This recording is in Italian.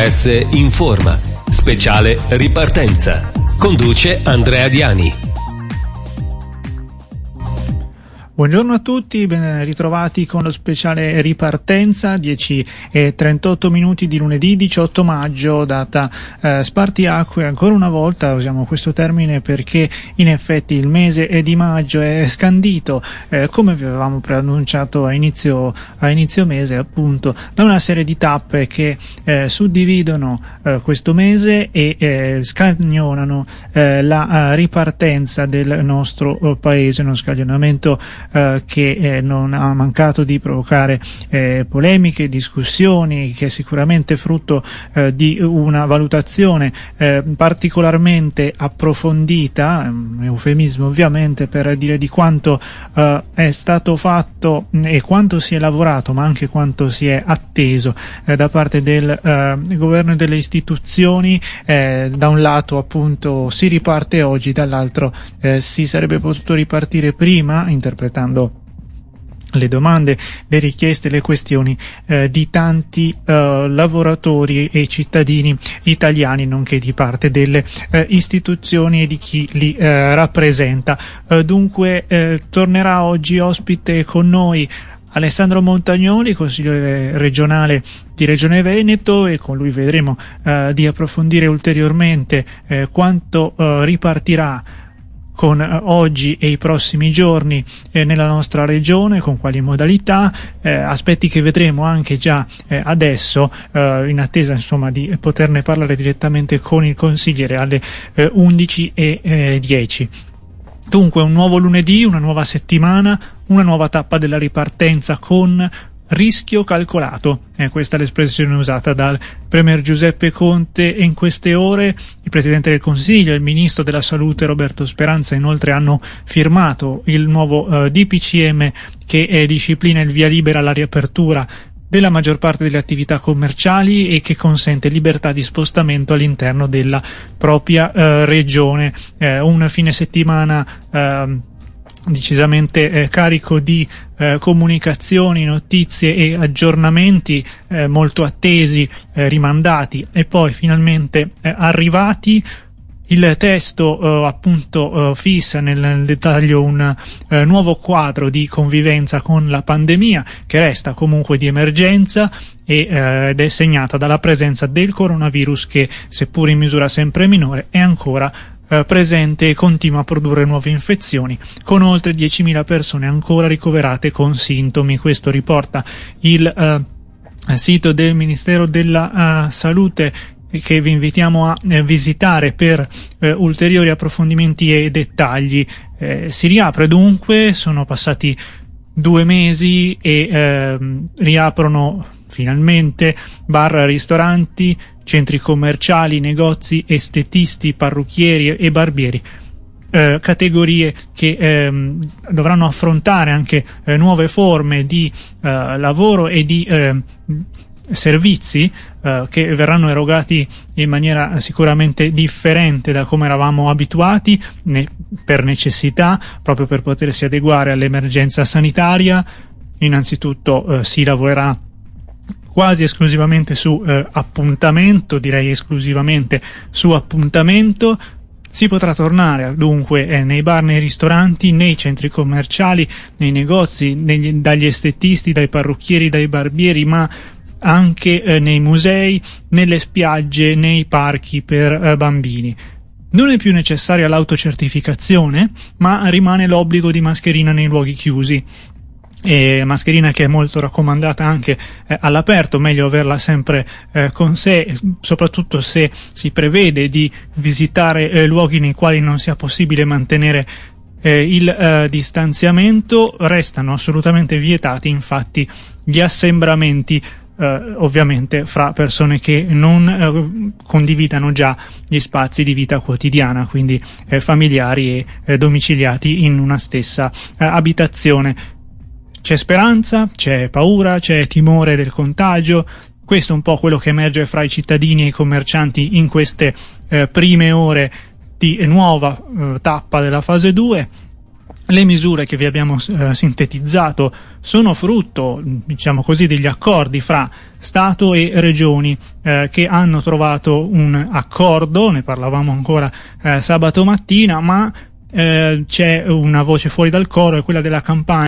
RCS Informa, speciale ripartenza. Conduce Andrea Diani. Buongiorno a tutti, ben ritrovati con lo speciale ripartenza, 10:38 minuti di lunedì 18 maggio, data spartiacque. Ancora una volta usiamo questo termine perché in effetti il mese di maggio è scandito, come vi avevamo preannunciato a inizio mese, appunto, da una serie di tappe che suddividono questo mese e scaglionano la ripartenza del nostro paese, uno scaglionamento che non ha mancato di provocare polemiche, discussioni, che è sicuramente frutto di una valutazione particolarmente approfondita, un eufemismo ovviamente per dire di quanto è stato fatto e quanto si è lavorato, ma anche quanto si è atteso da parte del governo e delle istituzioni. Da un lato appunto si riparte oggi, dall'altro si sarebbe potuto ripartire prima, interpretando le domande, le richieste, le questioni di tanti lavoratori e cittadini italiani, nonché di parte delle istituzioni e di chi li rappresenta. Dunque tornerà oggi ospite con noi Alessandro Montagnoli, consigliere regionale di Regione Veneto, e con lui vedremo di approfondire ulteriormente quanto ripartirà con oggi e i prossimi giorni nella nostra regione, con quali modalità, aspetti che vedremo anche già adesso, in attesa insomma di poterne parlare direttamente con il consigliere alle 11:10. Dunque un nuovo lunedì, una nuova settimana, una nuova tappa della ripartenza con rischio calcolato. Questa è l'espressione usata dal Premier Giuseppe Conte, e in queste ore il Presidente del Consiglio e il Ministro della Salute Roberto Speranza inoltre hanno firmato il nuovo DPCM che disciplina il via libera alla riapertura della maggior parte delle attività commerciali e che consente libertà di spostamento all'interno della propria regione. Un fine settimana decisamente carico di comunicazioni, notizie e aggiornamenti molto attesi, rimandati e poi finalmente arrivati. Il testo appunto fissa nel dettaglio un nuovo quadro di convivenza con la pandemia, che resta comunque di emergenza ed è segnata dalla presenza del coronavirus che, seppur in misura sempre minore, è ancora presente e continua a produrre nuove infezioni, con oltre 10.000 persone ancora ricoverate con sintomi. Questo riporta il sito del Ministero della Salute, che vi invitiamo a visitare per ulteriori approfondimenti e dettagli. Si riapre dunque, sono passati 2 mesi e riaprono finalmente bar, ristoranti, centri commerciali, negozi, estetisti, parrucchieri e barbieri, categorie che dovranno affrontare anche nuove forme di lavoro e di servizi che verranno erogati in maniera sicuramente differente da come eravamo abituati, per necessità, proprio per potersi adeguare all'emergenza sanitaria. Innanzitutto si lavorerà quasi esclusivamente su appuntamento, direi esclusivamente su appuntamento. Si potrà tornare dunque nei bar, nei ristoranti, nei centri commerciali, nei negozi, dagli estetisti, dai parrucchieri, dai barbieri, ma anche nei musei, nelle spiagge, nei parchi per bambini. Non è più necessaria l'autocertificazione, ma rimane l'obbligo di mascherina nei luoghi chiusi. Mascherina che è molto raccomandata anche all'aperto, meglio averla sempre con sé, soprattutto se si prevede di visitare luoghi nei quali non sia possibile mantenere il distanziamento. Restano assolutamente vietati infatti gli assembramenti, ovviamente fra persone che non condividano già gli spazi di vita quotidiana, quindi familiari e domiciliati in una stessa abitazione. C'è speranza, c'è paura, c'è timore del contagio. Questo è un po' quello che emerge fra i cittadini e i commercianti in queste prime ore di nuova tappa della fase 2. Le misure che vi abbiamo sintetizzato sono frutto, diciamo così, degli accordi fra Stato e Regioni che hanno trovato un accordo, ne parlavamo ancora sabato mattina, ma c'è una voce fuori dal coro, è quella della Campania,